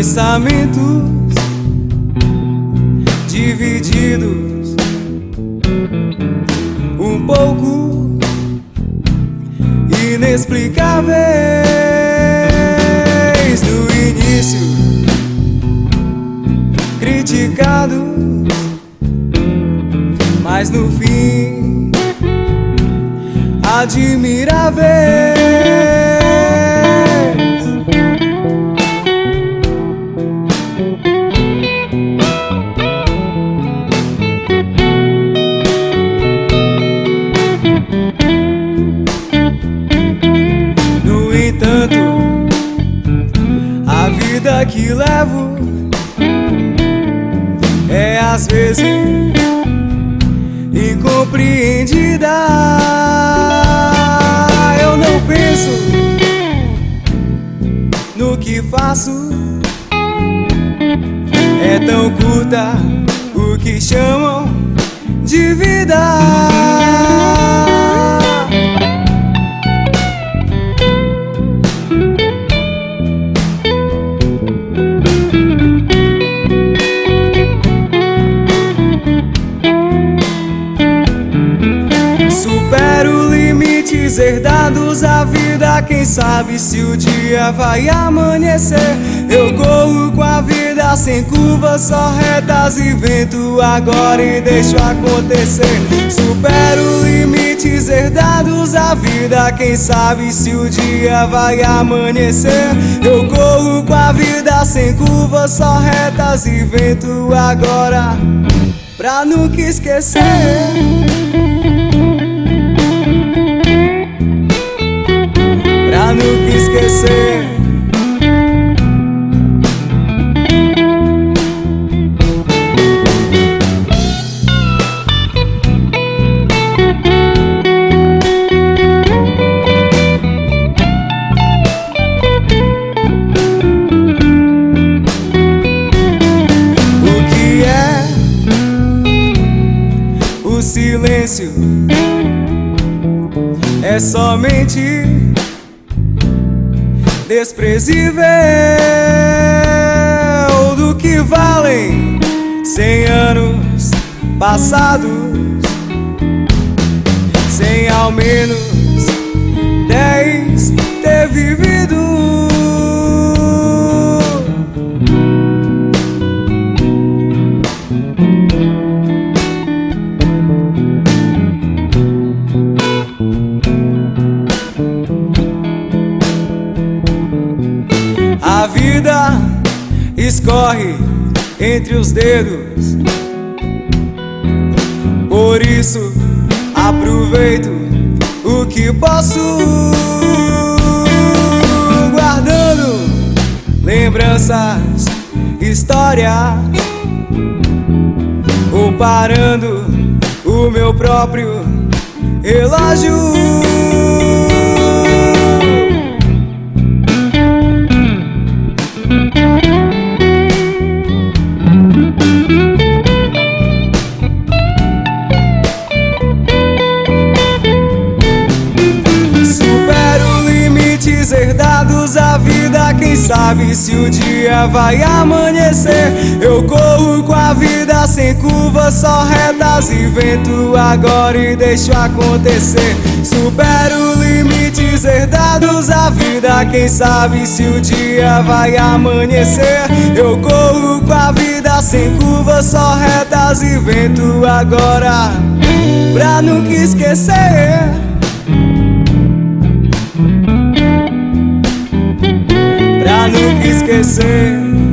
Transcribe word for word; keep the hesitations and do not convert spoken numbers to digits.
pensamentos divididos um pouco inexplicáveis. No início criticados, mas no fim admiráveis. No entanto, a vida que levo é às vezes incompreendida. Eu não penso no que faço, é tão curta o que chamam de vida. Supero limites herdados à vida, quem sabe se o dia vai amanhecer. Eu corro com a vida sem curvas, só retas e vento agora e deixo acontecer. Supero limites herdados à vida, quem sabe se o dia vai amanhecer. Eu corro com a vida sem curvas, só retas e vento agora, pra nunca esquecer. Pra nunca esquecer. O que é o silêncio? É somente desprezível. Do que valem cem anos passados sem ao menos dez ter vivido? A vida escorre entre os dedos, por isso aproveito o que posso, guardando lembranças, histórias, ou parando o meu próprio relógio. Herdados à vida, quem sabe se o dia vai amanhecer. Eu corro com a vida sem curvas, só retas e vento agora e deixo acontecer. Supero limites herdados à vida, quem sabe se o dia vai amanhecer. Eu corro com a vida sem curvas, só retas e vento agora, pra nunca esquecer. Pra nunca esquecer.